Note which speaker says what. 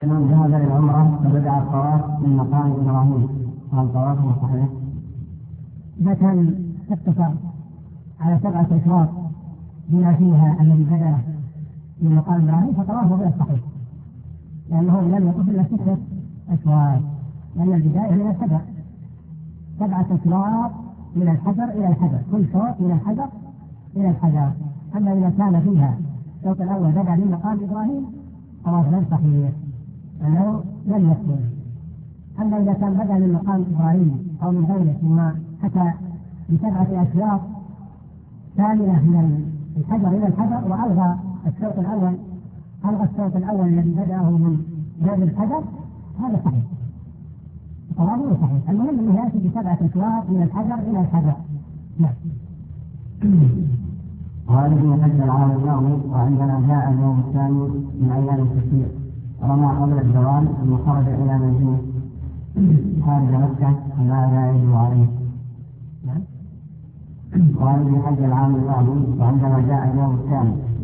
Speaker 1: من ذهب للعمرة فبدأ الطواف من مقام إبراهيم، هل طوافه صحيح؟
Speaker 2: إذا كان اقتصر على 7 أشواط بما فيها الذي بدأ من مقام إبراهيم فطوافه غير صحيح، لأنه لم يطف إلا 6 أشواط، لأن البداية من الحجر 7 أشواط من الحجر إلى الحجر، كل شوط من الحجر إلى الحجر. أما إذا كان فيها الشوط الأول بدأ من مقام إبراهيم طواف غير صحيح لأنه لم يكمل. أما إذا كان بدأ من مقام إبراهيم أو من غيره ثم أتى ب7 أشواط كاملة من الحجر إلى الحجر وألغى الشوط الأول الذي بدأه من باب الحجر، هذا صحيح، طوافه صحيح. المهم أنه يأتي ب7 أشواط من الحجر إلى الحجر. نعم.
Speaker 1: والذي حج العام الماضي وعندما جاء اليوم الثاني من أيام التشريق رمى قبل الزوال ثم خرج إلى منزله خارج مكة فماذا يجب عليه؟ والذي حج العام الماضي وعندما جاء اليوم الثاني